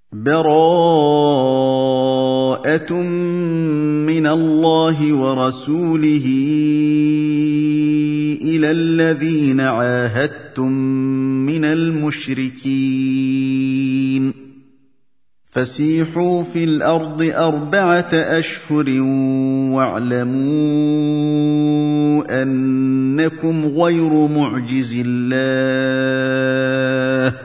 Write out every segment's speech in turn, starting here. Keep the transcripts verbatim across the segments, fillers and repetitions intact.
بَرَاءَةٌ مِّنَ اللَّهِ وَرَسُولِهِ إِلَى الَّذِينَ عَاهَدتُّم مِّنَ الْمُشْرِكِينَ فَسِيحُوا فِي الْأَرْضِ أَرْبَعَةَ أَشْهُرٍ وَاعْلَمُوا أَنَّكُمْ غَيْرُ مُعْجِزِي اللَّهِ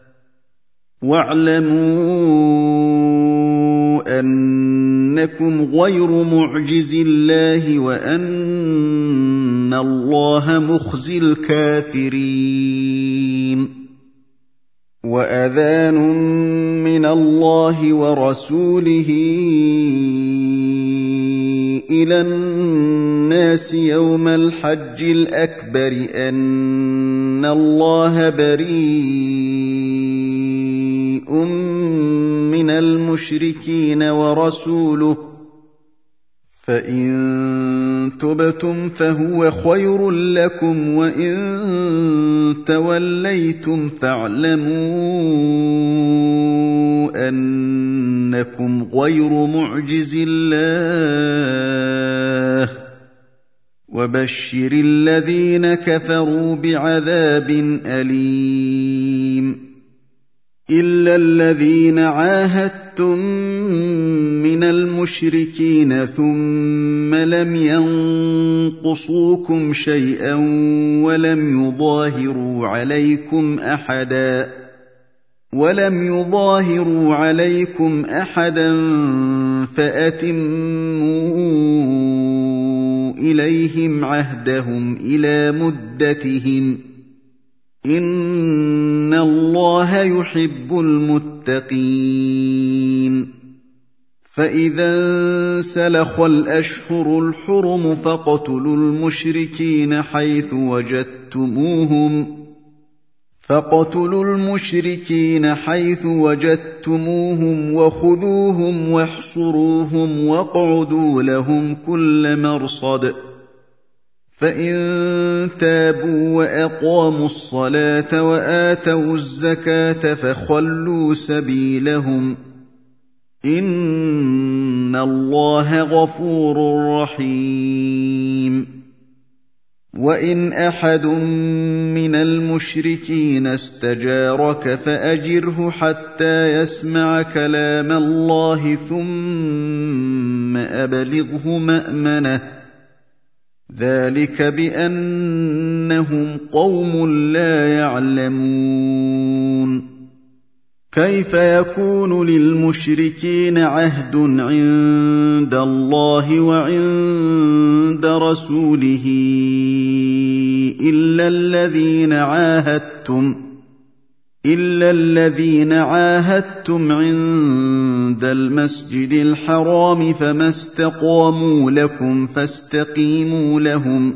وَاعْلَمُوا أَنَّكُمْ غَيْرُ مُعْجِزِي اللَّهِ وَأَنَّ اللَّهَ مُخْزِي الْكَافِرِينَ وَأَذَانٌ مِّنَ اللَّهِ وَرَسُولِهِ إِلَى النَّاسِ يَوْمَ الْحَجِّ الْأَكْبَرِ أَنَّ اللَّهَ بَرِيءٌ مِّنَ الْمُشْرِكِينَ وَرَسُولُهُ فَإِن تُبْتُمْ فَهُوَ خَيْرٌ لَّكُمْ وَإِن تَوَلَّيْتُمْ فَاعْلَمُوا أَنَّكُمْ غَيْرُ مُعْجِزِي اللَّهِ وَبَشِّرِ الَّذِينَ كَفَرُوا بِعَذَابٍ أَلِيمٍ إِلَّا الَّذِينَ عَاهَدتُّم مِّنَ الْمُشْرِكِينَ ثُمَّ لَمْ يَنقُصُوكُمْ شَيْئًا وَلَمْ يُظَاهِرُوا عَلَيْكُمْ أَحَدًا وَلَمْ يُظَاهِرُوا عَلَيْكُمْ أَحَدًا فَأَتِمُّوا إِلَيْهِمْ عَهْدَهُمْ إِلَىٰ مُدَّتِهِمْ إِنَّ اللَّهَ يُحِبُّ الْمُتَّقِينَ فَإِذَا انسَلَخَ الْأَشْهُرُ الْحُرُمُ فَاقْتُلُوا الْمُشْرِكِينَ حَيْثُ وَجَدتُّمُوهُمْ فَاقْتُلُوا الْمُشْرِكِينَ حَيْثُ وَجَدتُّمُوهُمْ وَخُذُوهُمْ وَاحْصُرُوهُمْ وَاقْعُدُوا لَهُمْ كُلَّ مَرْصَدٍ فَإِن تَابُوا وَأَقَامُوا الصَّلَاةَ وَآتَوُا الزَّكَاةَ فَخَلُّوا سَبِيلَهُمْ إِنَّ اللَّهَ غَفُورٌ رَّحِيمٌ وَإِنْ أَحَدٌ مِّنَ الْمُشْرِكِينَ اسْتَجَارَكَ فَأَجِرْهُ حَتَّىٰ يَسْمَعَ كَلَامَ اللَّهِ ثُمَّ أَبْلِغْهُ مَأْمَنَهُ ذَٰلِكَ بِأَنَّهُمْ قَوْمٌ لَّا يَعْلَمُونَ كَيْفَ يَكُونُ لِلْمُشْرِكِينَ عَهْدٌ عِندَ اللَّهِ وَعِندَ رَسُولِهِ إِلَّا الَّذِينَ عَاهَدتُّمْ إِلَّا الَّذِينَ عَاهَدتُّمْ عِندَ الْمَسْجِدِ الْحَرَامِ فَمَا اسْتَقَامُوا لَكُمْ فَاسْتَقِيمُوا لَهُمْ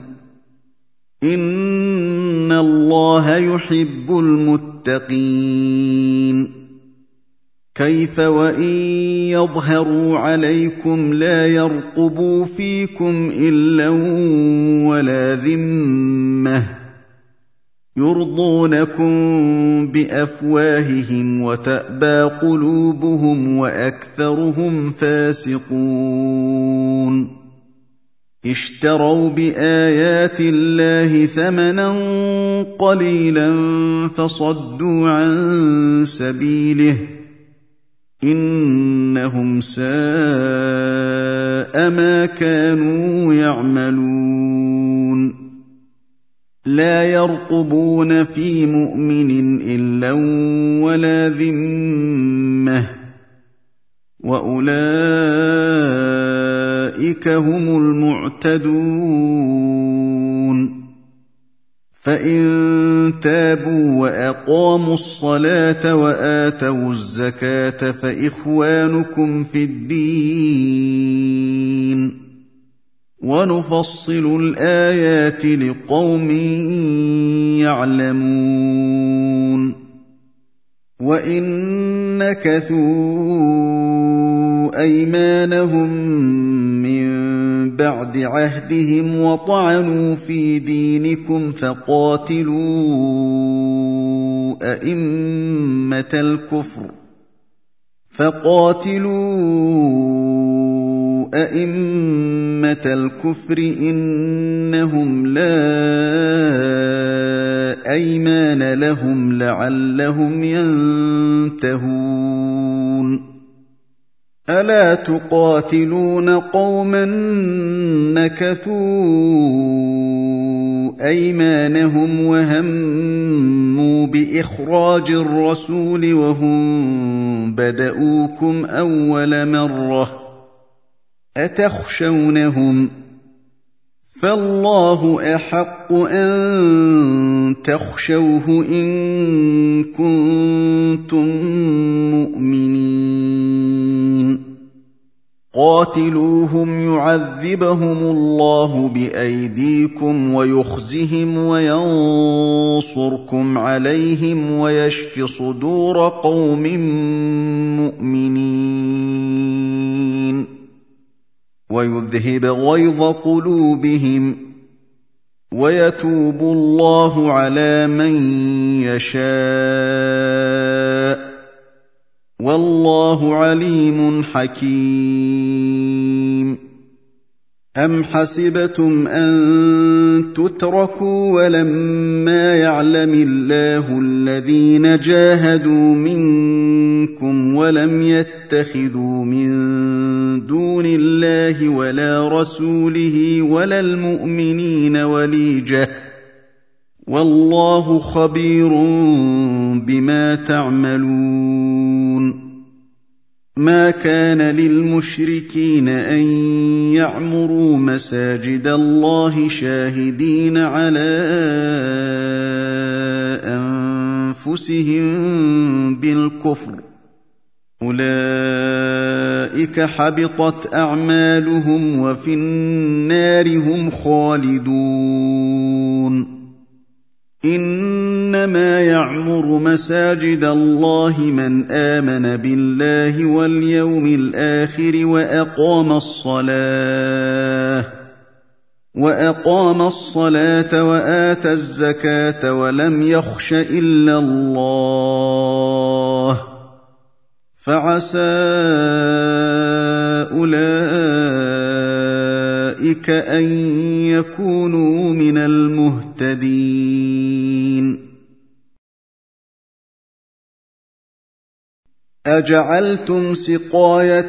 إِنَّ اللَّهَ يُحِبُّ الْمُتَّقِينَ كَيْفَ وَإِن يَظْهَرُوا عَلَيْكُمْ لَا يَرْقُبُوا فِيكُمْ إِلًّا وَلَا ذِمَّةً يُرْضُونَكُم بِأَفْوَاهِهِمْ وَتَأْبَىٰ قُلُوبُهُمْ وَأَكْثَرُهُمْ فَاسِقُونَ اشْتَرَوْا بِآيَاتِ اللَّهِ ثَمَنًا قَلِيلًا فَصَدُّوا عَن سَبِيلِهِ إِنَّهُمْ سَاءَ مَا كَانُوا يَعْمَلُونَ لَا يَرْقُبُونَ فِي مُؤْمِنٍ إِلًّا وَلَا ذِمَّةً وَأُولَٰئِكَ هُمُ الْمُعْتَدُونَ فَإِن تَابُوا وَأَقَامُوا الصَّلَاةَ وَآتَوُا الزَّكَاةَ فَإِخْوَانُكُمْ فِي الدِّينِ وَنُفَصِّلُ الْآيَاتِ لِقَوْمٍ يَعْلَمُونَ وَإِن نَّكَثُوا أَيْمَانَهُم مِّن بَعْدِ عَهْدِهِمْ وَطَعَنُوا فِي دِينِكُمْ فَقَاتِلُوا أَئِمَّةَ الْكُفْرِ فقاتلوا أئمة الكفر إنهم لا أيمان لهم لعلهم ينتهون ألا تقاتلون قوما نكثوا أيمانهم وهموا بإخراج الرسول وهم بدؤوكم أول مرة أتخشونهم فالله أحق أن تخشوه إن كنتم مؤمنين قاتلوهم يعذبهم الله بأيديكم ويخزهم وينصركم عليهم ويشف صدور قوم مؤمنين ويذهب غيظ قلوبهم ويتوب الله على من يشاء والله عليم حكيم أم حسبتم أن تتركوا ولما يعلم الله الذين جاهدوا منكم ولم يتخذوا من دون الله ولا رسوله ولا المؤمنين وليجة والله خبير بما تعملون ما كان للمشركين أن يعمروا مساجد الله شاهدين على أنفسهم بالكفر أولئك حبطت أعمالهم وفي النار هم خالدون إنما يعمر مساجد الله من آمن بالله واليوم الآخر وأقام الصلاة وأقام الصلاة وآتى الزكاة ولم يخش إلا الله فعسى أولئك أن يكونوا من المهتدين أجعلتم سقاية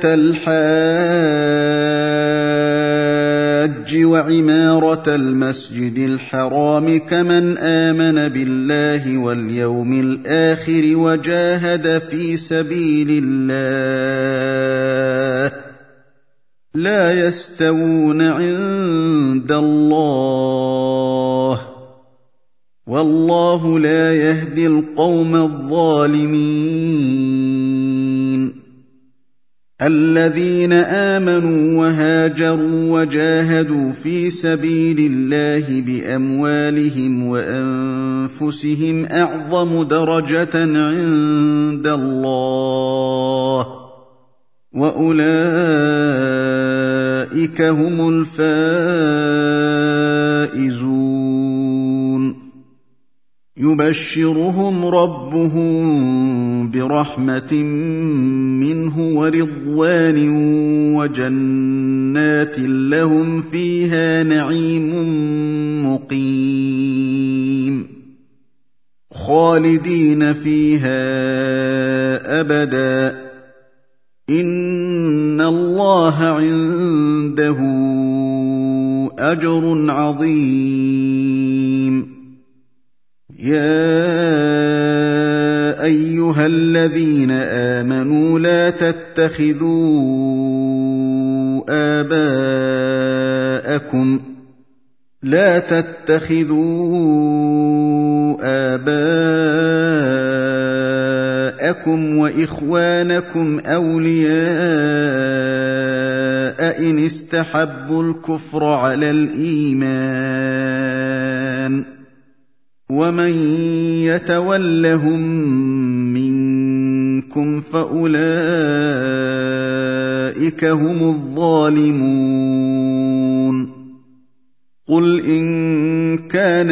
الحاج وعمارة المسجد الحرام كمن آمن بالله واليوم الآخر وجاهد في سبيل الله لا يستوون عند الله والله لا يهدي القوم الظالمين الذين آمنوا وهاجروا وجاهدوا في سبيل الله بأموالهم وأنفسهم أعظم درجة عند الله وأولئك هم الفائزون يبشرهم ربهم برحمة منه ورضوان وجنات لهم فيها نعيم مقيم خالدين فيها أبدا إن الله عنده أجر عظيم يا أيها الذين آمنوا لا تتخذوا آباءكم لا تتخذوا آباءكم وإخوانكم أولياء إن استحبوا الكفر على الإيمان ومن يتولهم منكم فأولئك هم الظالمون قل إن كان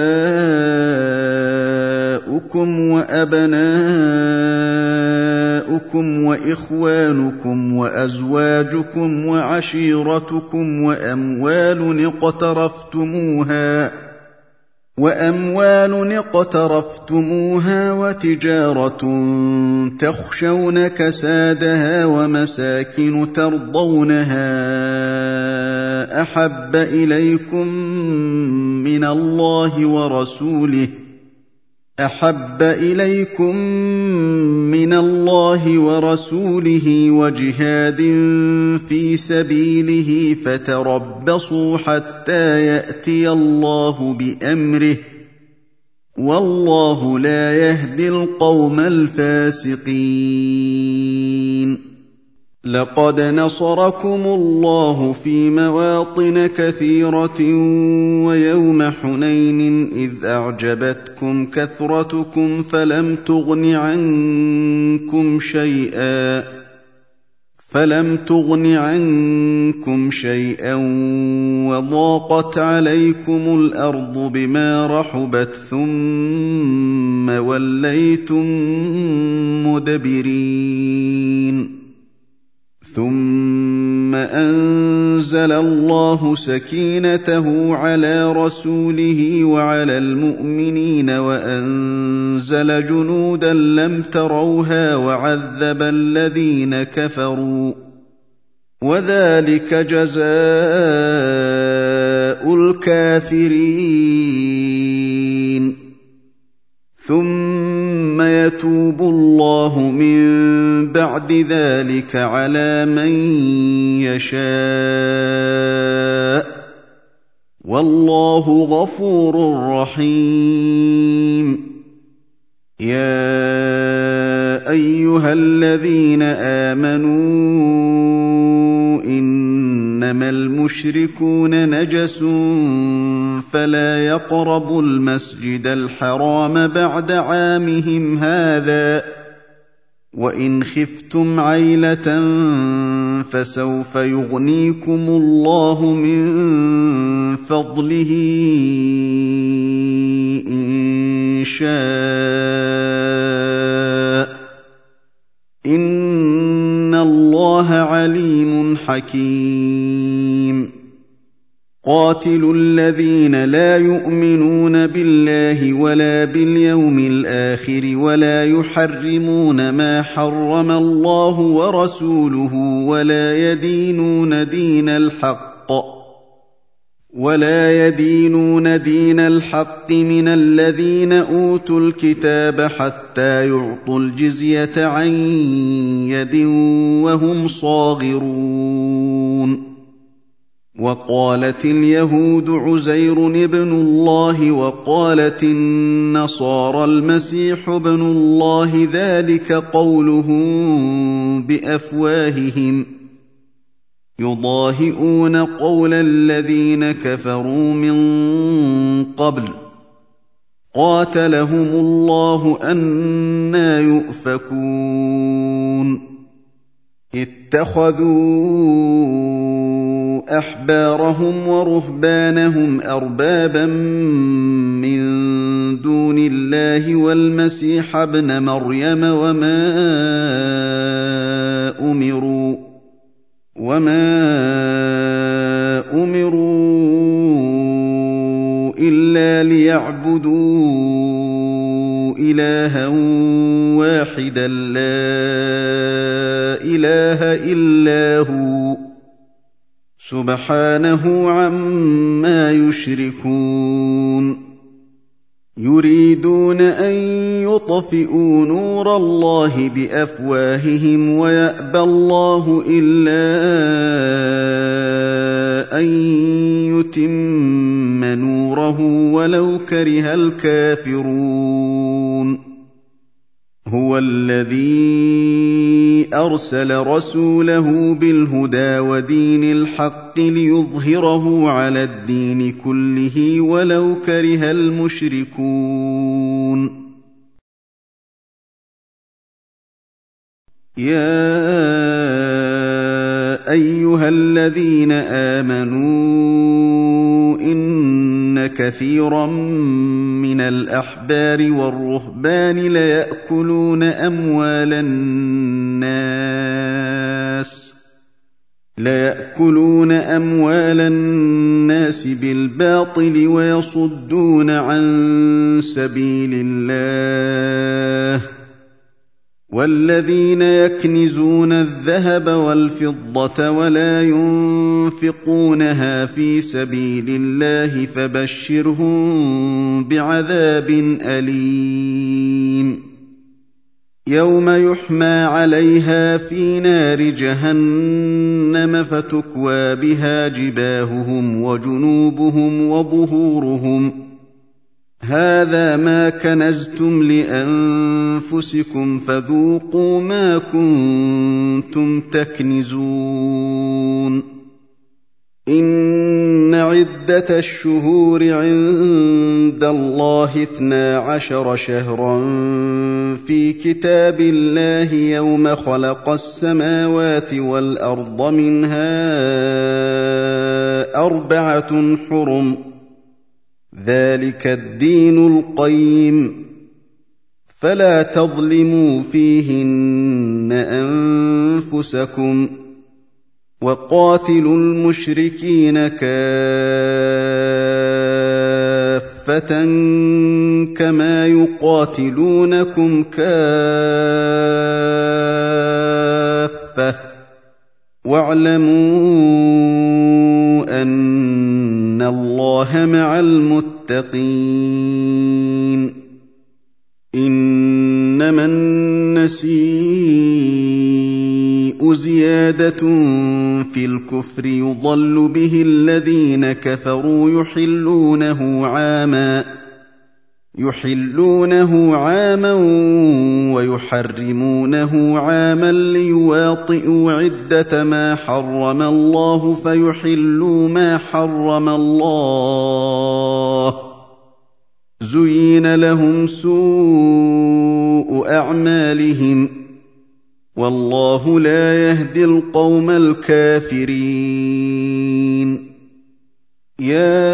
آباؤكم وأبناؤكم آباؤكم وإخوانكم وأزواجكم وعشيرتكم وأموال اقترفتموها وأموال اقترفتموها وتجارة تخشون كسادها ومساكن ترضونها أحب إليكم من الله ورسوله أحب إليكم من الله ورسوله وجهاد في سبيله فتربصوا حتى يأتي الله بأمره والله لا يهدي القوم الفاسقين لقد نصركم الله في مواطن كثيرة ويوم حنين إذ أعجبتكم كثرتكم فلم تغن عنكم شيئا فلم تغن عنكم شيئا وضاقت عليكم الأرض بما رحبت ثم وليتم مدبرين ثم أنزل الله سكينته على رسوله وعلى المؤمنين وأنزل جنودا لم تروها وعذب الذين كفروا وذلك جزاء الكافرين ثم يتوب الله من بعد ذلك على من يشاء والله غفور رحيم يا أيها الذين آمنوا إنما المشركون نجس فلا يقربوا المسجد الحرام بعد عامهم هذا وإن خفتم عيلة فسوف يغنيكم الله من فضله إن شاء إن الله عليم حكيم قاتلوا الذين لا يؤمنون بالله ولا باليوم الآخر ولا يحرمون ما حرم الله ورسوله ولا يدينون دين الحق ولا يدينون دين الحق من الذين أوتوا الكتاب حتى يعطوا الجزية عن يد وهم صاغرون وقالت اليهود عزير ابن الله وقالت النصارى المسيح ابن الله ذلك قولهم بأفواههم يضاهئون قول الذين كفروا من قبل قاتلهم الله أنى يؤفكون اتخذوا أحبارهم ورهبانهم أربابا من دون الله والمسيح ابن مريم وما أمروا وما أمروا إلا ليعبدوا إلها واحدا لا إله إلا هو سبحانه عما يشركون يريدون أن يطفئوا نور الله بأفواههم ويأبى الله إلا أن يتم نوره ولو كره الكافرون هو الذي أرسل رسوله بالهدى ودين الحق ليظهره على الدين كله ولو كره المشركون يا أيها الذين آمنوا إن كثيرا من الأحبار والرهبان ليأكلون أموال الناس ليأكلون أموال الناس بالباطل ويصدون عن سبيل الله والذين يكنزون الذهب والفضة ولا ينفقونها في سبيل الله فبشرهم بعذاب أليم يوم يحمى عليها في نار جهنم فتكوى بها جباههم وجنوبهم وظهورهم هذا ما كنزتم لأنفسكم فذوقوا ما كنتم تكنزون إن عدة الشهور عند الله اثنا عشر شهرا في كتاب الله يوم خلق السماوات والأرض منها أربعة حرم ذلك الدين القيم فلا تظلموا فيهن أنفسكم وقاتلوا المشركين كافة كما يقاتلونكم كافة واعلموا أن الله مع المتقين إنما النسيء زيادة في الكفر يضل به الذين كفروا يحلونه عاما يحلونه عاما ويحرمونه عاما ليواطئوا عدة ما حرم الله فيحلوا ما حرم الله زين لهم سوء أعمالهم والله لا يهدي القوم الكافرين يا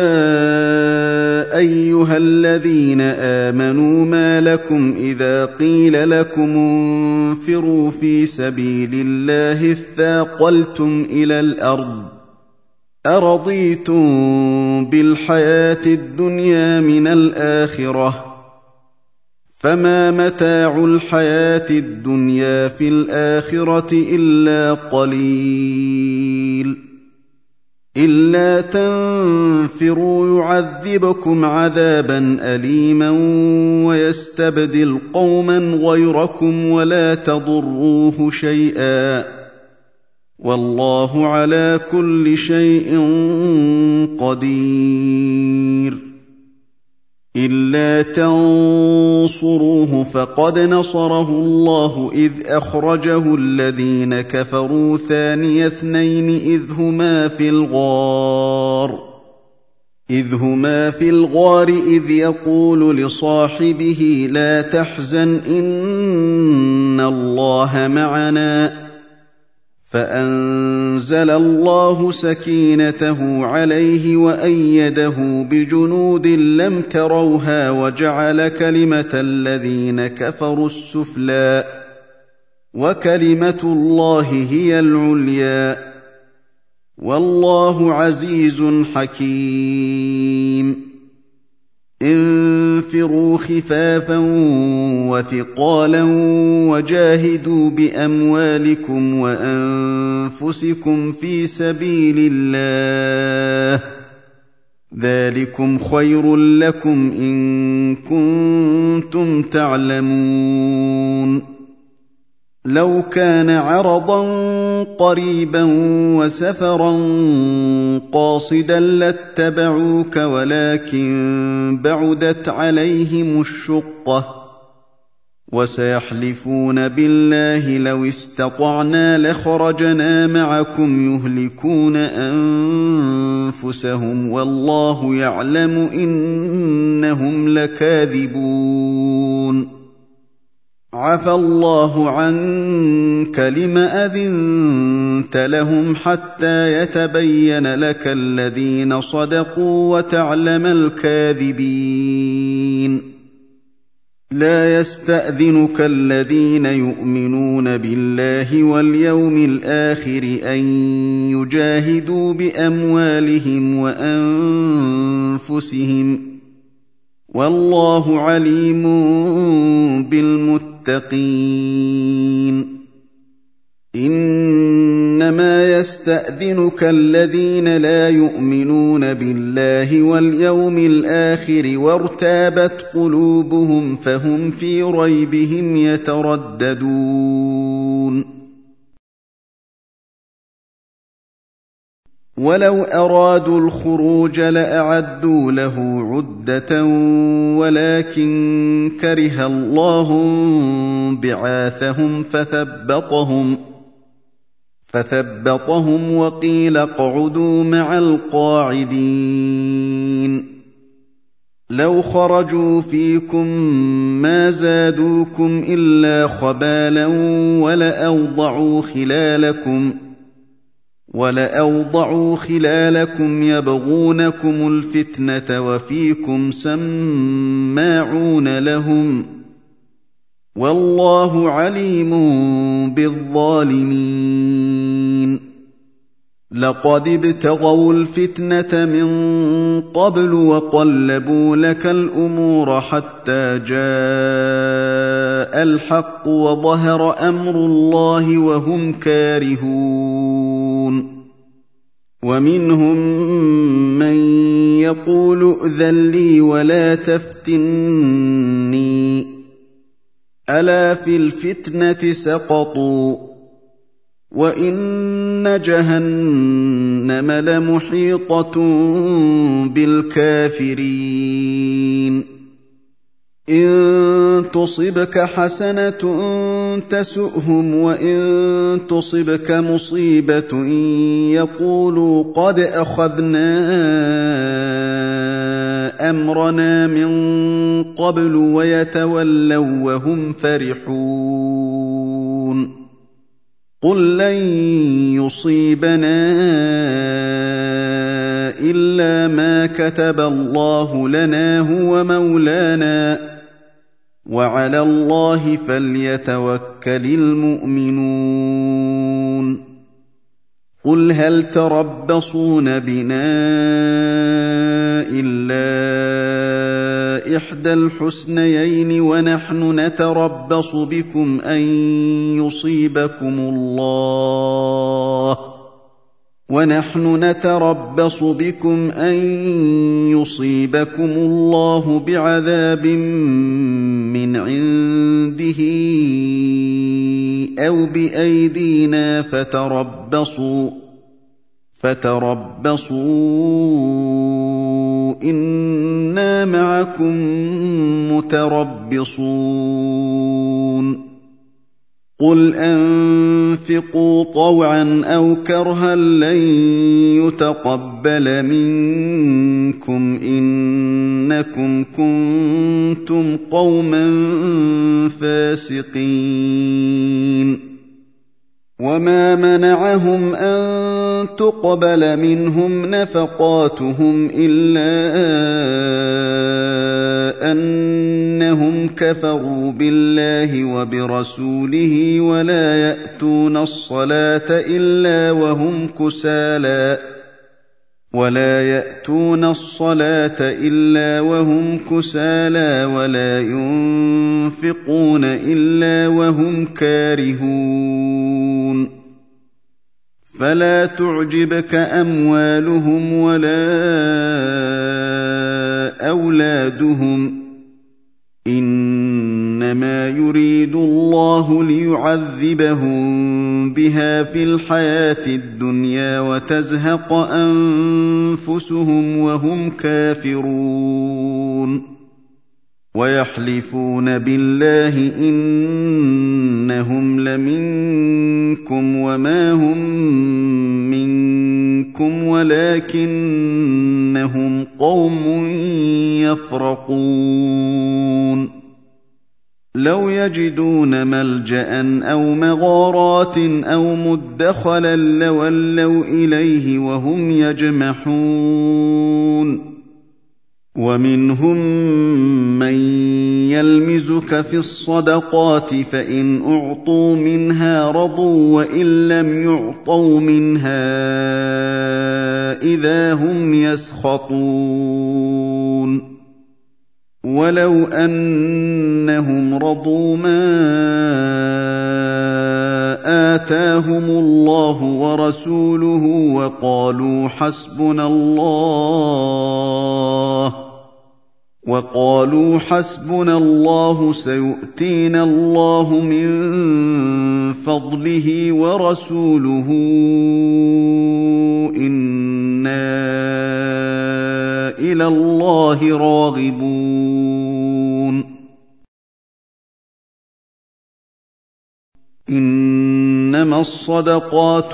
أيها الذين آمنوا ما لكم إذا قيل لكم انفروا في سبيل الله اثاقلتم إلى الأرض أرضيتم بالحياة الدنيا من الآخرة فما متاع الحياة الدنيا في الآخرة إلا قليل إلا تنفروا يعذبكم عذابا أليما ويستبدل قوما غيركم ولا تضروه شيئا والله على كل شيء قدير إلا تنصروه فقد نصره الله إذ أخرجه الذين كفروا ثاني اثنين إذ هما في الغار إذ هما في الغار إذ يقول لصاحبه لا تحزن إن الله معنا فأنزل الله سكينته عليه وأيده بجنود لم تروها وجعل كلمة الذين كفروا السفلى وكلمة الله هي العليا والله عزيز حكيم انفروا خفافا وثقالا وجاهدوا بأموالكم وأنفسكم في سبيل الله ذلكم خير لكم إن كنتم تعلمون لو كان عرضا قريبا وسفرا قاصدا لاتبعوك ولكن بعدت عليهم الشقة وسيحلفون بالله لو استطعنا لخرجنا معكم يهلكون أنفسهم والله يعلم إنهم لكاذبون عفى الله عنك لم أذنت لهم حتى يتبين لك الذين صدقوا وتعلم الكاذبين لا يستأذنك الذين يؤمنون بالله واليوم الآخر أن يجاهدوا بأموالهم وأنفسهم والله عليم بالمتقين إنما يستأذنك الذين لا يؤمنون بالله واليوم الآخر وارتابت قلوبهم فهم في ريبهم يترددون ولو أرادوا الخروج لأعدوا له عدة ولكن كره الله بعاثهم فثبطهم فثبطهم وقيل اقعدوا مع القاعدين لو خرجوا فيكم ما زادوكم إلا خبالا ولأوضعوا خلالكم ولأوضعوا خلالكم يبغونكم الفتنة وفيكم سماعون لهم والله عليم بالظالمين لقد ابتغوا الفتنة من قبل وقلبوا لك الأمور حتى جاء الحق وظهر أمر الله وهم كارهون ومنهم من يقول ائذن لي ولا تفتني ألا في الفتنة سقطوا وإن جهنم لمحيطة بالكافرين إن تصبك حسنة تسؤهم وإن تصبك مصيبة يقولوا قد أخذنا أمرنا من قبل ويتولوا وهم فرحون قل لن يصيبنا إلا ما كتب الله لنا هو مولانا وعلى الله فليتوكل المؤمنون قل هل تربصون بنا إلا إحدى الحسنيين ونحن نتربص بكم أن يصيبكم الله ونحن نتربص بكم أن يصيبكم الله بعذاب من عنده أو بأيدينا فتربصوا فتربصوا إنا معكم متربصون قل أنفقوا طوعا أو كرها لن يتقبل منكم إنكم كنتم قوما فاسقين وما منعهم أن تقبل منهم نفقاتهم إلا أنهم كفروا بالله وبرسوله ولا يأتون الصلاة إلا وهم كسالى ولا يأتون الصلاة إلا وهم كسالى ولا ينفقون إلا وهم كارهون فلا تعجبك أموالهم ولا أولادهم إنما يريد الله ليعذبهم بها في الحياة الدنيا وتزهق أنفسهم وهم كافرون ويحلفون بالله إنهم لمنكم وما هم منكم ولكنهم قوم يفرقون لَوْ يَجِدُونَ مَلْجَأً أَوْ مَغَارَاتٍ أَوْ مُدَّخَلًا لَّوَلَّوْا إِلَيْهِ وَهُمْ يَجْمَحُونَ وَمِنْهُم مَّن يَلْمِزُكَ فِي الصَّدَقَاتِ فَإِنْ أُعْطُوا مِنْهَا رَضُوا وَإِن لَّمْ يُعْطَوْا مِنْهَا إِذَا هُمْ يَسْخَطُونَ وَلَوْ أَنَّهُمْ رَضُوا مَا آتَاهُمُ اللَّهُ وَرَسُولُهُ وَقَالُوا حَسْبُنَا اللَّهُ وَقَالُوا حَسْبُنَا اللَّهُ سَيُؤْتِينَا اللَّهُ مِن فَضْلِهِ وَرَسُولُهُ إِنَّا إِلَى اللَّهِ رَاغِبُونَ إِنَّمَا الصَّدَقَاتُ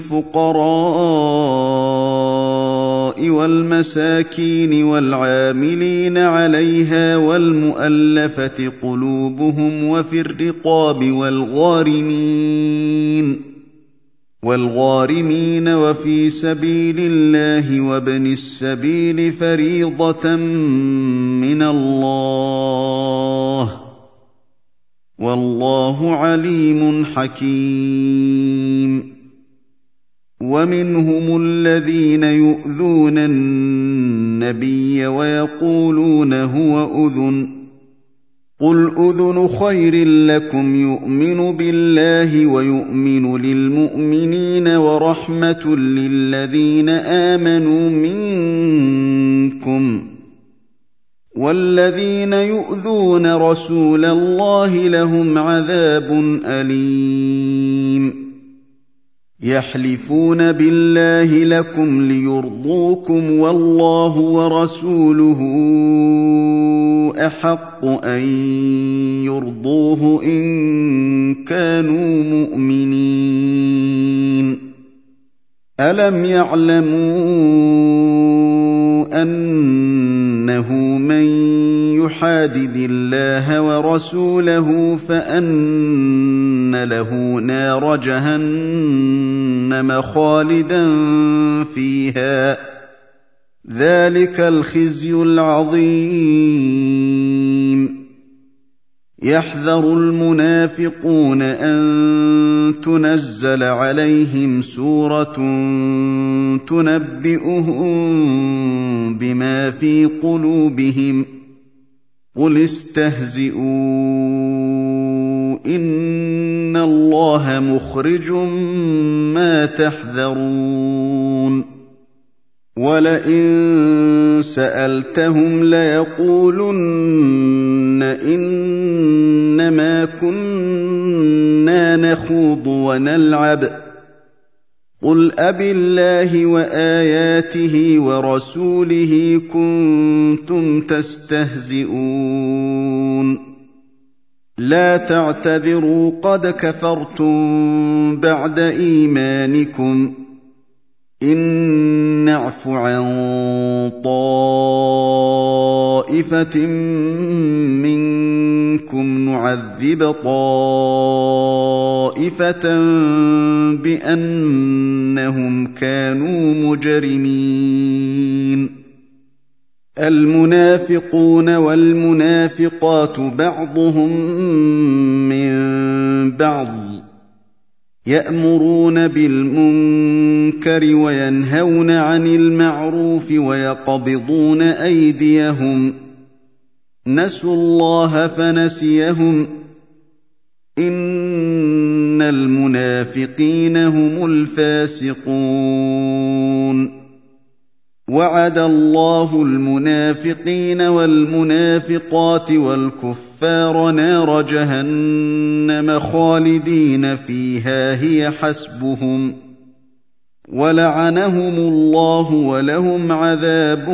لِلْفُقَرَاءِ وَالْمَسَاكِينِ وَالْعَامِلِينَ عَلَيْهَا وَالْمُؤَلَّفَةِ قُلُوبُهُمْ وَفِي الرِّقَابِ وَالْغَارِمِينَ وَالْغَارِمِينَ وَفِي سَبِيلِ اللَّهِ وَابْنِ السَّبِيلِ فَرِيضَةً مِّنَ اللَّهِ ۗ وَاللَّهُ عَلِيمٌ حَكِيمٌ وَمِنْهُمُ الَّذِينَ يُؤْذُونَ النَّبِيَّ وَيَقُولُونَ هُوَ أُذُنٌ ۚ قُلْ أُذُنُ خَيْرٍ لَّكُمْ يُؤْمِنُ بِاللَّهِ وَيُؤْمِنُ لِلْمُؤْمِنِينَ وَرَحْمَةٌ لِّلَّذِينَ آمَنُوا مِنكُمْ ۚ وَالَّذِينَ يُؤْذُونَ رَسُولَ اللَّهِ لَهُمْ عَذَابٌ أَلِيمٌ يَحْلِفُونَ بِاللَّهِ لَكُمْ لِيُرْضُوكُمْ وَاللَّهُ وَرَسُولُهُ أَحَقُّ أَن يُرْضُوهُ إِن كَانُوا مُؤْمِنِينَ أَلَمْ يَعْلَمُوا أَنَّهُ مَن يُحَادِدِ اللَّهَ وَرَسُولَهُ فَأَنَّ لَهُ نَارَ جَهَنَّمَ خَالِدًا فِيهَا ۚ ذَٰلِكَ الْخِزْيُ الْعَظِيمُ يَحْذَرُ الْمُنَافِقُونَ أَن تُنَزَّلَ عَلَيْهِمْ سُورَةٌ تُنَبِّئُهُم بِمَا فِي قُلُوبِهِمْ ۚ قُلِ اسْتَهْزِئُوا إِنَّ اللَّهَ مُخْرِجٌ مَّا تَحْذَرُونَ وَلَئِن سَأَلْتَهُمْ لَيَقُولُنَّ إِنَّمَا كُنَّا نَخُوضُ وَنَلْعَبُ ۚ قُلْ أَبِاللَّهِ وَآيَاتِهِ وَرَسُولِهِ كُنتُمْ تَسْتَهْزِئُونَ لَا تَعْتَذِرُوا قَدْ كَفَرْتُم بَعْدَ إِيمَانِكُمْ ۚ إِن نَّعْفُ عَن طَائِفَةٍ مِّنكُمْ نُعَذِّبْ طَائِفَةً بِأَنَّهُمْ كَانُوا مُجْرِمِينَ الْمُنَافِقُونَ وَالْمُنَافِقَاتُ بَعْضُهُم مِّن بَعْضٍ يَأْمُرُونَ بِالْمُنكَرِ وَيَنْهَوْنَ عَنِ الْمَعْرُوفِ وَيَقْبِضُونَ أَيْدِيَهُمْ ۚ نَسُوا اللَّهَ فَنَسِيَهُمْ ۗ إِنَّ الْمُنَافِقِينَ هُمُ الْفَاسِقُونَ وَعَدَ اللَّهُ الْمُنَافِقِينَ وَالْمُنَافِقَاتِ وَالْكُفَّارَ نَارَ جَهَنَّمَ خَالِدِينَ فِيهَا هِيَ حَسْبُهُمْ ۚ وَلَعَنَهُمُ اللَّهُ وَلَهُمْ عَذَابٌ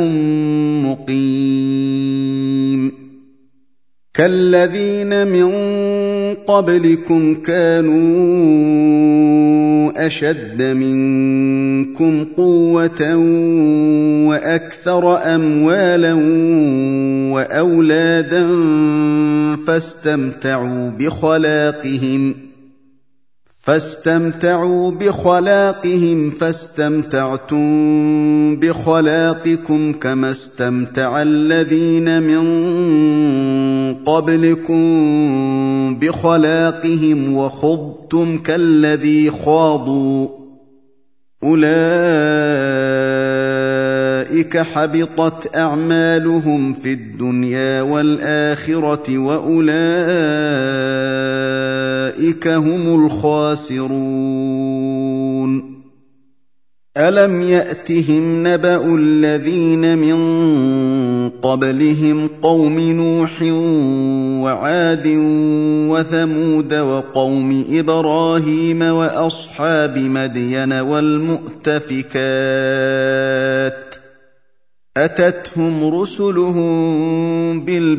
مُّقِيمٌ كَالَّذِينَ مِن قبلكم كانوا أشد منكم قوة وأكثر أموالا وأولادا فاستمتعوا بخلاقهم فاستمتعوا بخلاقهم فاستمتعتم بخلاقكم كما استمتع الذين من قبلكم بخلاقهم وخضتم كالذي خاضوا أولئك حبطت أعمالهم في الدنيا والآخرة وأولئك هم الخاسرون ألم يأتهم نبأ الذين من قبلهم قوم نوح وعاد وثمود وقوم إبراهيم وأصحاب مدين والمؤتفكات أتتهم رسلهم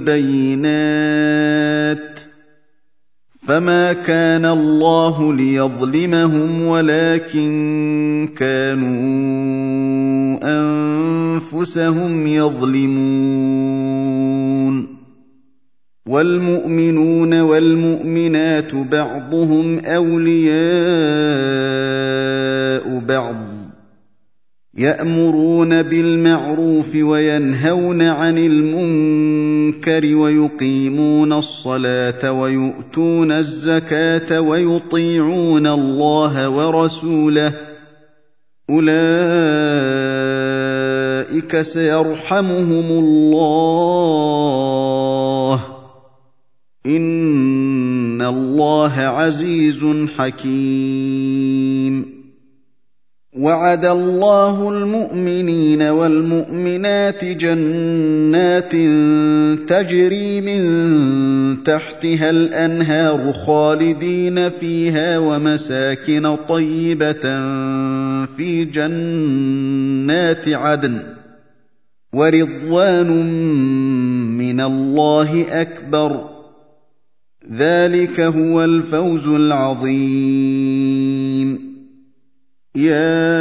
بالبينات فما كان الله ليظلمهم ولكن كانوا أنفسهم يظلمون والمؤمنون والمؤمنات بعضهم أولياء بعض يأمرون بالمعروف وينهون عن المنكر ويقيمون الصلاة ويؤتون الزكاة ويطيعون الله ورسوله أولئك سيرحمهم الله إن الله عزيز حكيم وعد الله المؤمنين والمؤمنات جنات تجري من تحتها الأنهار خالدين فيها ومساكن طيبة في جنات عدن ورضوان من الله أكبر ذلك هو الفوز العظيم يا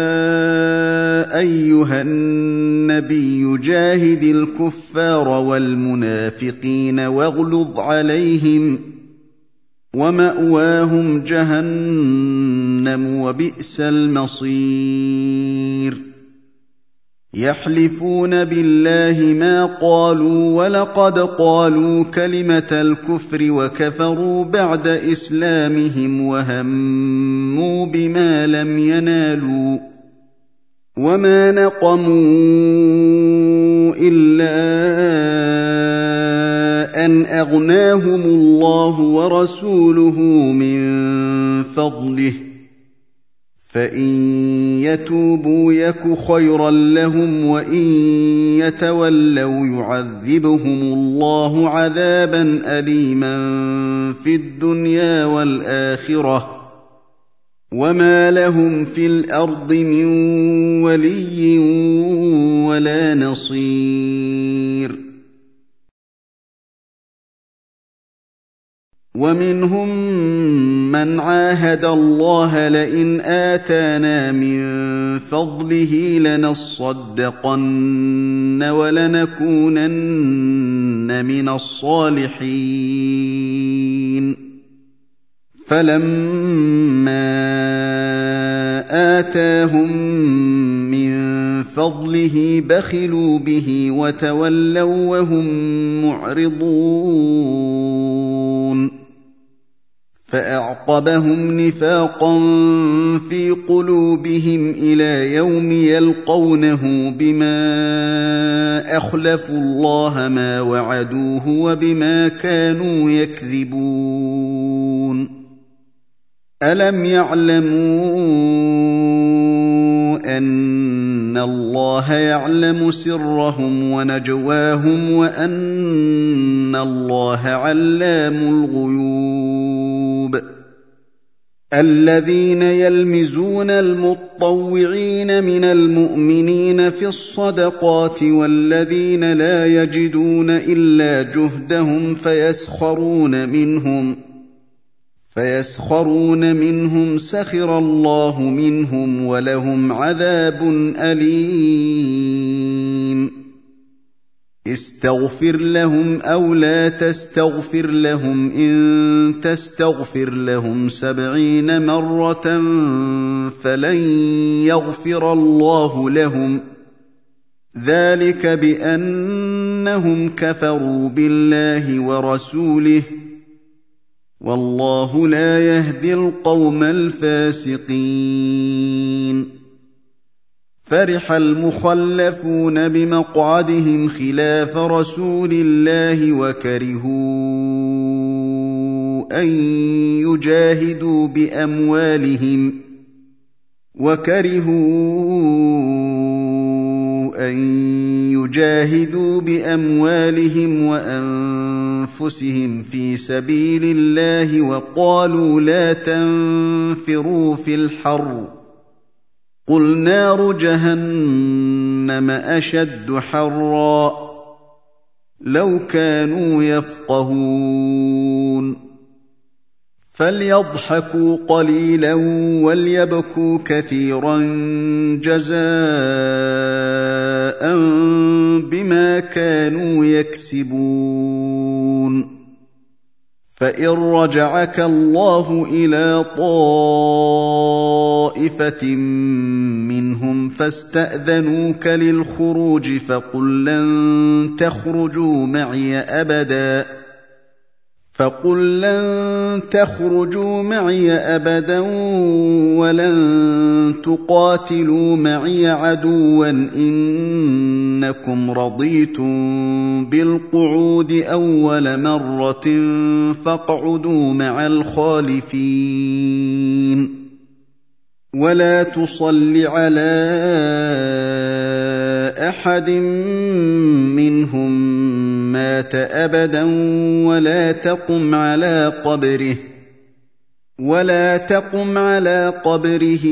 أيها النبي جاهد الكفار والمنافقين واغلظ عليهم ومأواهم جهنم وبئس المصير يحلفون بالله ما قالوا ولقد قالوا كلمة الكفر وكفروا بعد إسلامهم وهموا بما لم ينالوا وما نقموا إلا أن أغناهم الله ورسوله من فضله فإن يتوبوا يك خيرا لهم وإن يتولوا يعذبهم الله عذابا أليما في الدنيا والآخرة وما لهم في الأرض من ولي ولا نصير ومنهم من عاهد الله لئن آتانا من فضله لنصدقن ولنكونن من الصالحين فلما آتاهم من فضله بخلوا به وتولوا وهم معرضون فأعقبهم نفاقا في قلوبهم إلى يوم يلقونه بما أخلفوا الله ما وعدوه وبما كانوا يكذبون ألم يعلموا أن الله يعلم سرهم ونجواهم وأن الله علام الغيوب الذين يلمزون المطوعين من المؤمنين في الصدقات والذين لا يجدون إلا جهدهم فيسخرون منهم فيسخرون منهم سخر الله منهم ولهم عذاب أليم استغفر لهم أو لا تستغفر لهم إن تستغفر لهم سبعين مرة فلن يغفر الله لهم ذلك بأنهم كفروا بالله ورسوله والله لا يهدي القوم الفاسقين فرح المخلفون بمقعدهم خلاف رسول الله وكرهوا أن يجاهدوا بأموالهم وكرهوا أن يجاهدوا بأموالهم وأنفسهم في سبيل الله وقالوا لا تنفروا في الحر قل نار جهنم أشد حرا لو كانوا يفقهون فليضحكوا قليلا وليبكوا كثيرا جزاء بما كانوا يكسبون فإن رجعك الله إلى طائفة منهم فاستأذنوك للخروج فقل لن تخرجوا معي أبدا فقل لن تخرجوا معي أبدا ولن تقاتلوا معي عدوا إنكم رضيتم بالقعود أول مرة فاقعدوا مع الخالفين ولا تصل على أحد منهم مات أبدا ولا تقم على قبره ولا تقم على قبره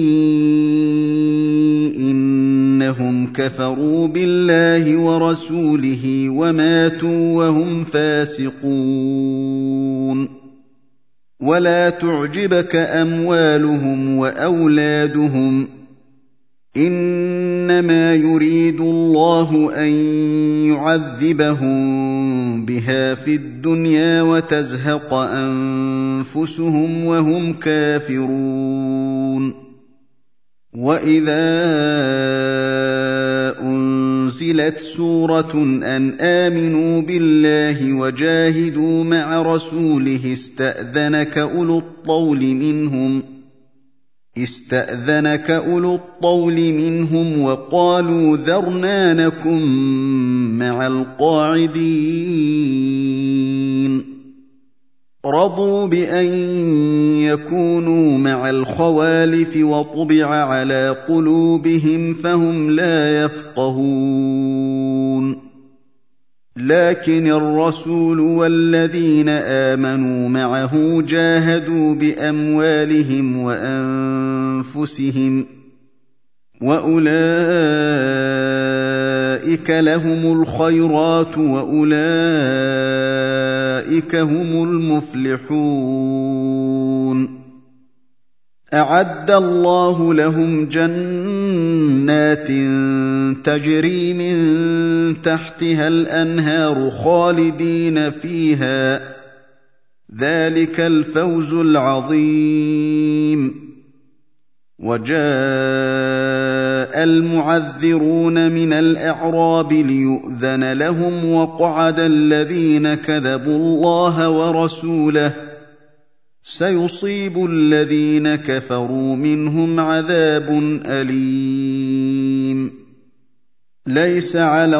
إنهم كفروا بالله ورسوله وماتوا وهم فاسقون ولا تعجبك أموالهم وأولادهم إنما يريد الله أن يعذبهم بها في الدنيا وتزهق أنفسهم وهم كافرون وإذا أنزلت سورة أن آمنوا بالله وجاهدوا مع رسوله استأذنك أولو الطول منهم استأذنك أولو الطول منهم وقالوا ذرنا نكن مع القاعدين رضوا بأن يكونوا مع الخوالف وطبع على قلوبهم فهم لا يفقهون لكن الرسول والذين آمنوا معه جاهدوا بأموالهم وأنفسهم وأولئك لهم الخيرات وأولئك هم المفلحون أعد الله لهم جنات تجري من تحتها الأنهار خالدين فيها ذلك الفوز العظيم وجاء المعذرون من الأعراب ليؤذن لهم وقعد الذين كذبوا الله ورسوله سيصيب الذين كفروا منهم عذاب أليم ليس على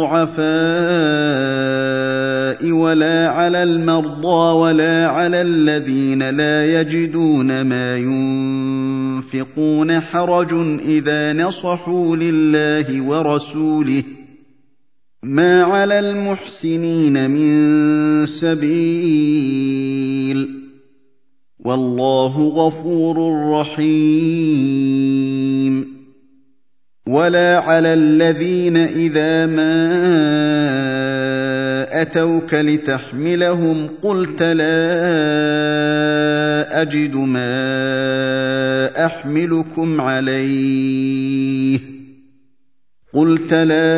الضعفاء ولا على المرضى ولا على الذين لا يجدون ما ينفقون حرج إذا نصحوا لله ورسوله ما على المحسنين من سبيل والله غفور رحيم ولا على الذين إذا ما أتوك لتحملهم قلت لا أجد ما أحملكم عليه قلت لا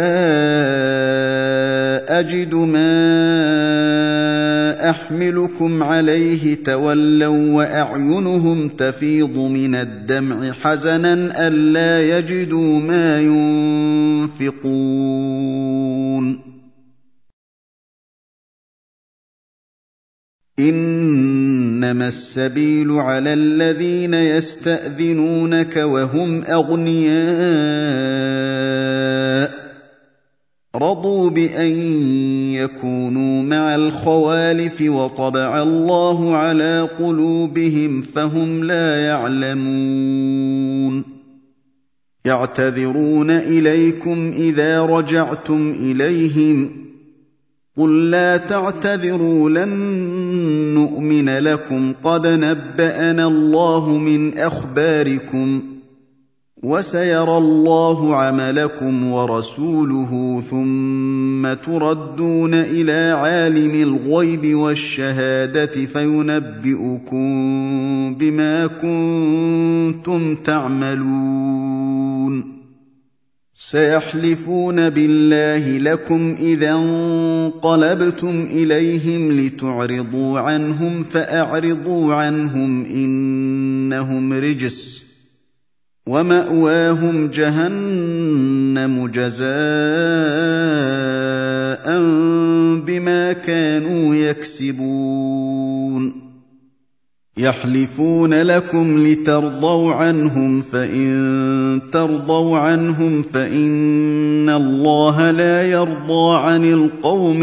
أجد ما أحملكم عليه تولوا وأعينهم تفيض من الدمع حزنا ألا يجدوا ما ينفقون إنما السبيل على الذين يستأذنونك وهم أغنياء رضوا بأن يكونوا مع الخوالف وطبع الله على قلوبهم فهم لا يعلمون يعتذرون إليكم إذا رجعتم إليهم قل لا تعتذروا لن نؤمن لكم قد نبأنا الله من أخباركم وسيرى الله عملكم ورسوله ثم تردون إلى عالم الغيب والشهادة فينبئكم بما كنتم تعملون سيحلفون بالله لكم إذا انقلبتم إليهم لتعرضوا عنهم فأعرضوا عنهم إنهم رجس ومأواهم جهنم جزاء بما كانوا يكسبون يحلفون لكم لترضوا عنهم فإن ترضوا عنهم فإن الله لا يرضى عن القوم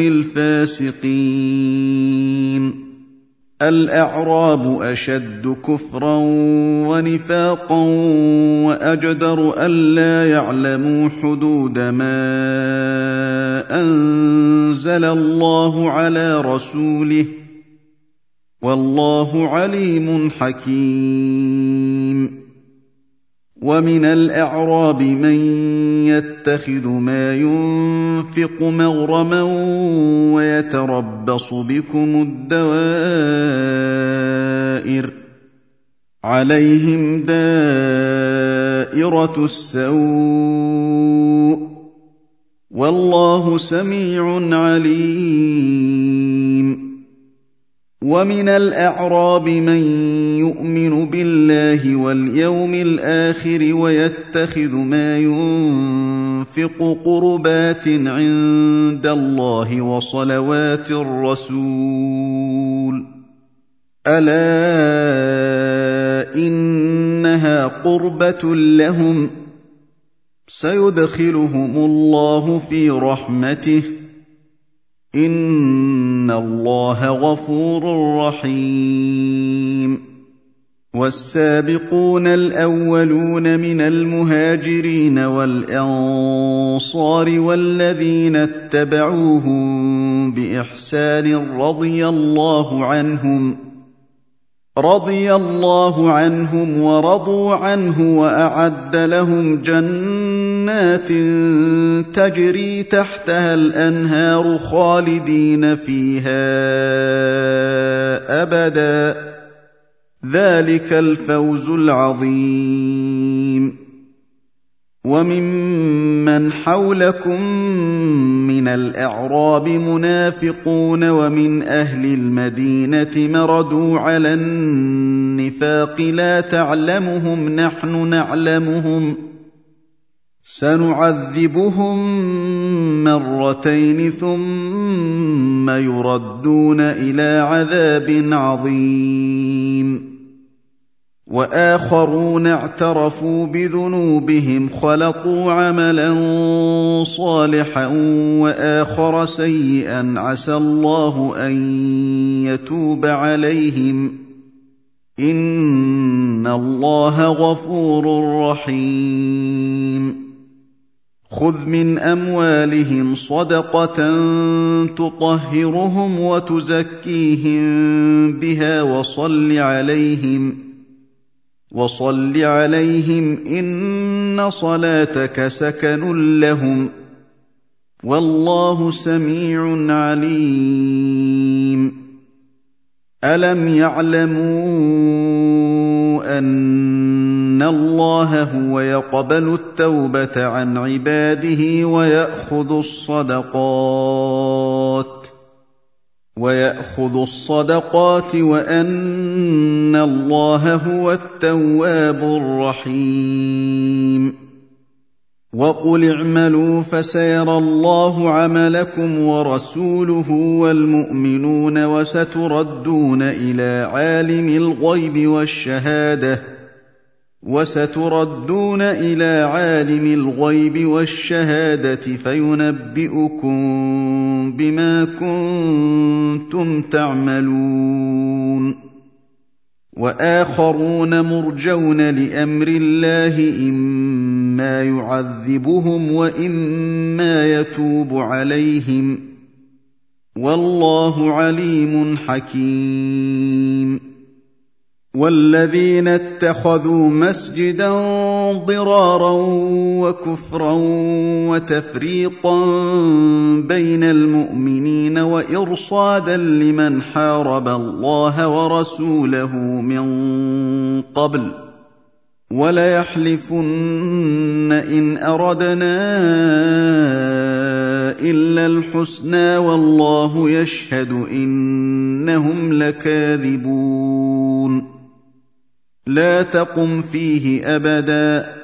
الفاسقين الأعراب أشد كفرا ونفاقا وأجدر ألا يعلموا حدود ما أنزل الله على رسوله والله عليم حكيم ومن الأعراب من يتخذ ما ينفق مغرما ويتربص بكم الدوائر عليهم دائرة السوء والله سميع عليم ومن الأعراب من يؤمن بالله واليوم الآخر ويتخذ ما ينفق قربات عند الله وصلوات الرسول ألا إنها قربة لهم سيدخلهم الله في رحمته إن الله غفور رحيم والسابقون الأولون من المهاجرين والأنصار والذين اتبعوهم بإحسان رضي الله عنهم رضي الله عنهم ورضوا عنه وأعد لهم جنات تجري تحتها الأنهار خالدين فيها أبدا ذلك الفوز العظيم وممن حولكم من الأعراب منافقون ومن أهل المدينة مردوا على النفاق لا تعلمهم نحن نعلمهم سنعذبهم مرتين ثم يردون إلى عذاب عظيم وآخرون اعترفوا بذنوبهم خلطوا عملا صالحا وآخر سيئا عسى الله أن يتوب عليهم إن الله غفور رحيم خذ من أموالهم صدقة تطهرهم وتزكيهم بها وصل عليهم وصل عليهم إن صلاتك سكن لهم والله سميع عليم ألم يعلموا أن الله هو يقبل التوبة عن عباده ويأخذ الصدقات ويأخذ الصدقات وأن الله هو التواب الرحيم وقل اعملوا فسيرى الله عملكم ورسوله والمؤمنون وستردون إلى عالم الغيب والشهادة وستردون إلى عالم الغيب والشهادة فينبئكم بما كنتم تعملون وآخرون مرجون لأمر الله إما يعذبهم وإما يتوب عليهم والله عليم حكيم والذين اتخذوا مسجدا ضرارا وكفرا وتفريقا بين المؤمنين وإرصادا لمن حارب الله ورسوله من قبل وليحلفن إن أردنا إلا الحسنى والله يشهد إنهم لكاذبون لا تقم فيه أبدا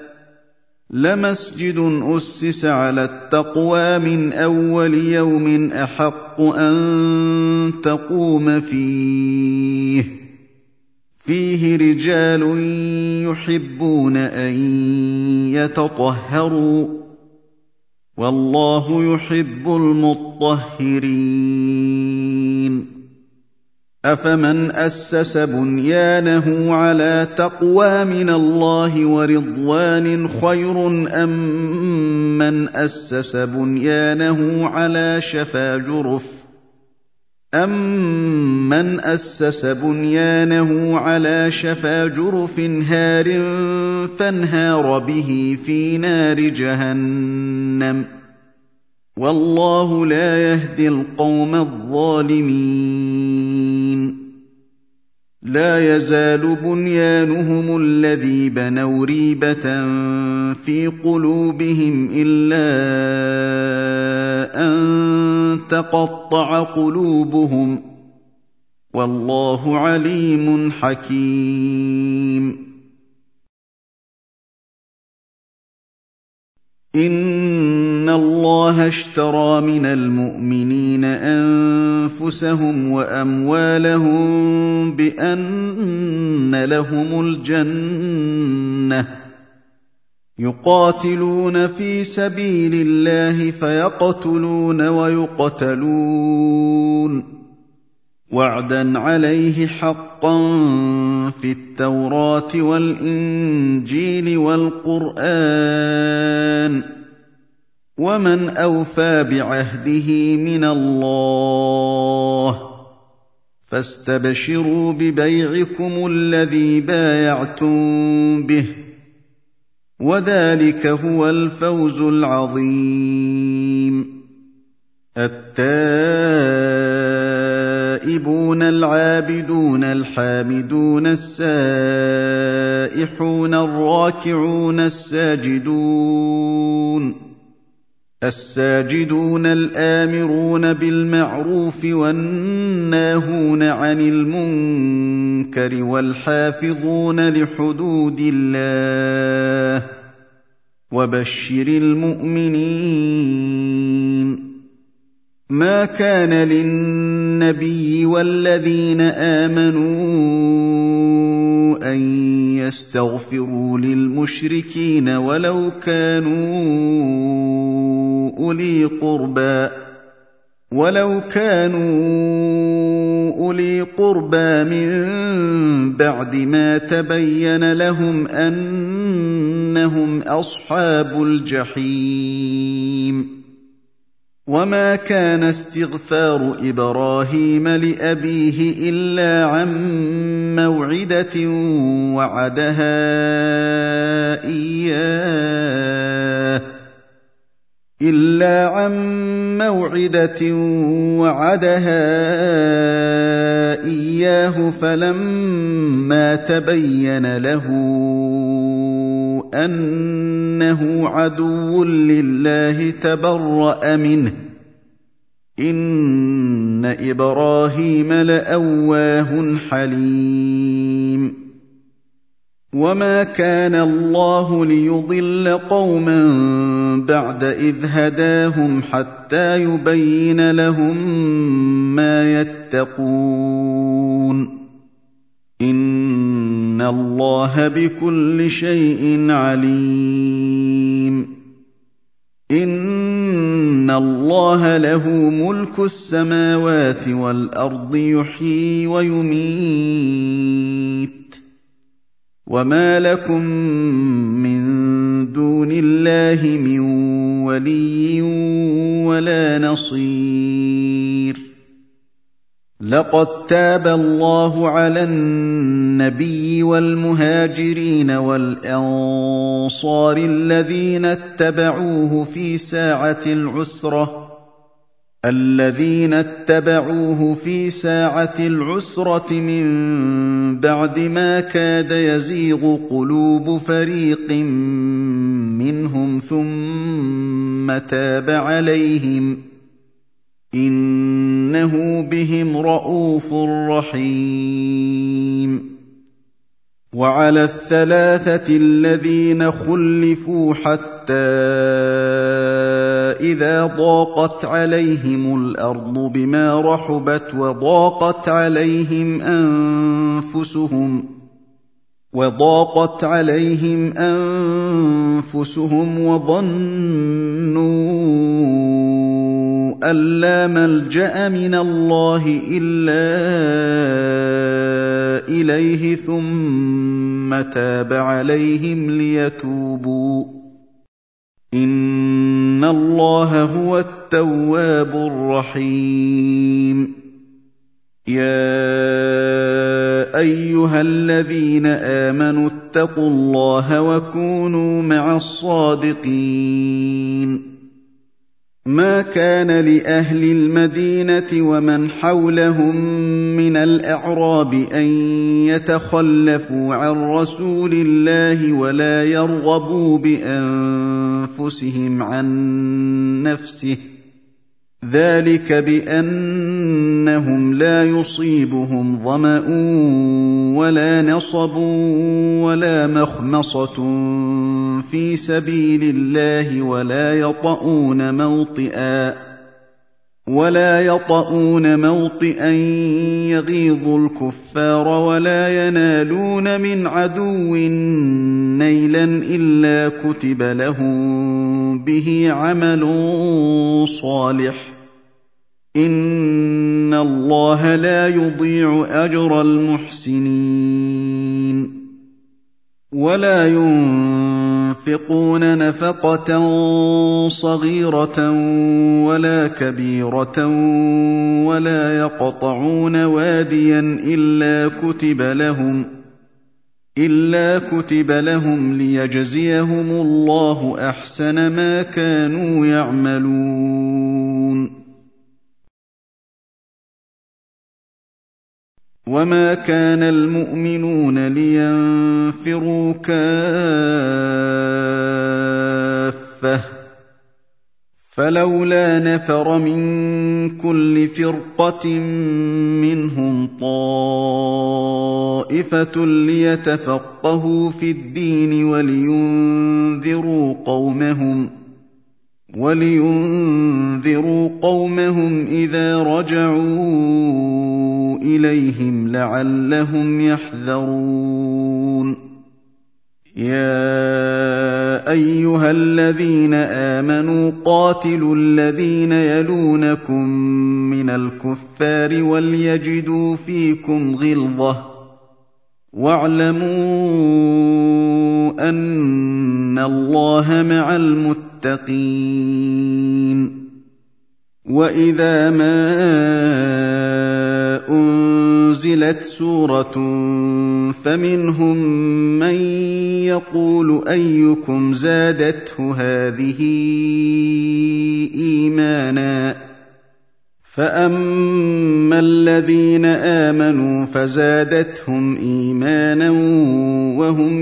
لمسجد أسس على التقوى من أول يوم أحق أن تقوم فيه فيه رجال يحبون أن يتطهروا والله يحب المطهرين أفمن أسس بنيانه على تقوى من الله ورضوان خير أم من أسس بنيانه على شفا جرف أَمَّنْ أَسَّسَ بُنْيَانَهُ عَلَىٰ شَفَا جُرُفٍ هَارٍ فَانْهَارَ بِهِ فِي نَارِ جَهَنَّمَ ۗ وَاللَّهُ لَا يَهْدِي الْقَوْمَ الظَّالِمِينَ لا يزال بنيانهم الذي بنوا ريبة في قلوبهم إلا أن تقطع قلوبهم والله عليم حكيم إن الله اشترى من المؤمنين أنفسهم وأموالهم بأن لهم الجنة يقاتلون في سبيل الله فيقتلون ويقتلون وعدا عليه حقا في التوراة والإنجيل والقرآن ومن أوفى بعهده من الله فاستبشروا ببيعكم الذي بايعتم به وذلك هو الفوز العظيم التائبون العابدون الحامدون السائحون الراكعون الساجدون الساجدون الآمرون بالمعروف والناهون عن المنكر والحافظون لحدود الله وبشر المؤمنين ما كان للنبي والذين آمنوا أن يستغفروا للمشركين ولو كانوا أولي قربى ولو كانوا أولي قربى من بعد ما تبين لهم أنهم أصحاب الجحيم وما كان استغفار إبراهيم لأبيه إلا عن موعدة وعدها إياه إلا عن موعدة وعدها إياه فلما تبين له أنه عدو لله تبرأ منه إن إبراهيم لأواه حليم وما كان الله ليضل قوما بعد إذ هداهم حتى يبين لهم ما يتقون إن الله بكل شيء عليم إن الله له ملك السماوات والأرض يحيي ويميت وما لكم من دون الله من ولي ولا نصير لقد تاب الله على النبي والمهاجرين والأنصار الذين اتبعوه في ساعة العسرة الذين اتبعوه في ساعة العسرة من بعد ما كاد يزيغ قلوب فريق منهم ثم تاب عليهم إنه بهم رءوف رحيم وعلى الثلاثة الذين خلفوا حتى إذا ضاقت عليهم الأرض بما رحبت وضاقت عليهم أنفسهم وضاقت عليهم أنفسهم وظنوا أن لا ملجأ من الله إلا إليه ثم تاب عليهم ليتوبوا إن الله هو التواب الرحيم يا أيها الذين آمنوا اتقوا الله وكونوا مع الصادقين ما كان لأهل المدينة ومن حولهم من الأعراب أن يتخلفوا عن رسول الله ولا يرغبوا بأنفسهم عن نفسه ذلك بأنهم لا يصيبهم ظمأ ولا نصب ولا مخمصة في سبيل الله ولا يطؤون موطئا ولا يطؤون موطئا يغيظ الكفار ولا ينالون من عدو نيلا إلا كتب لهم به عمل صالح إن الله لا يضيع أجر المحسنين ولا ينفقون نفقة صغيرة ولا كبيرة ولا يقطعون واديا إلا كتب لهم إلا كتب لهم ليجزيهم الله أحسن ما كانوا يعملون وما كان المؤمنون لينفروا كافة فلولا نفر من كل فرقة منهم طائفة ليتفقهوا في الدين ولينذروا قومهم ولينذروا قومهم إذا رجعوا إليهم لعلهم يحذرون يا أيها الذين آمنوا قاتلوا الذين يلونكم من الكفار وليجدوا فيكم غلظة واعلموا أن الله مع المتقين وإذا ما أنزلت سورة فمنهم من يقول أيكم زادته هذه إيمانا فأما الذين آمنوا فزادتهم إيمانا وهم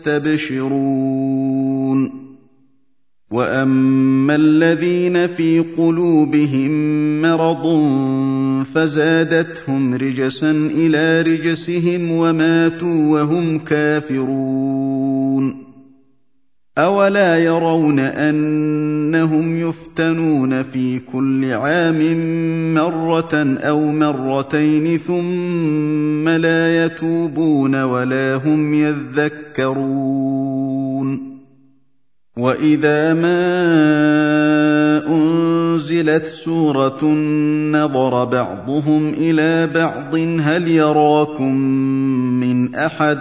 يستبشرون وأما الذين في قلوبهم مرض فزادتهم رجسا إلى رجسهم وماتوا وهم كافرون أولا يرون أنهم يفتنون في كل عام مرة أو مرتين ثم لا يتوبون ولا هم يذكرون وإذا ما أنزلت سورة نظر بعضهم إلى بعض هل يراكم من أحد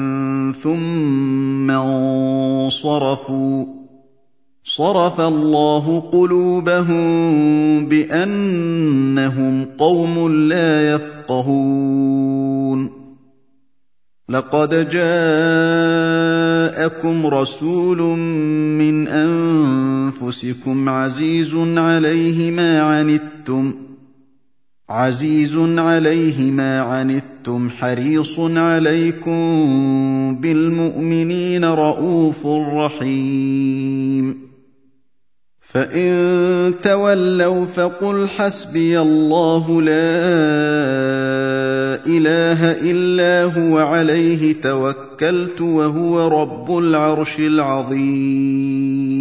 ثم انصرفوا صرف الله قلوبهم بأنهم قوم لا يفقهون لقد جاءكم رسول من أنفسكم عزيز عليه ما عنتم عزيز عليه ما عنتم حريص عليكم بالمؤمنين رءوف رحيم فإن تولوا فقل حسبي الله لا إله إلا هو عليه توكلت وهو رب العرش العظيم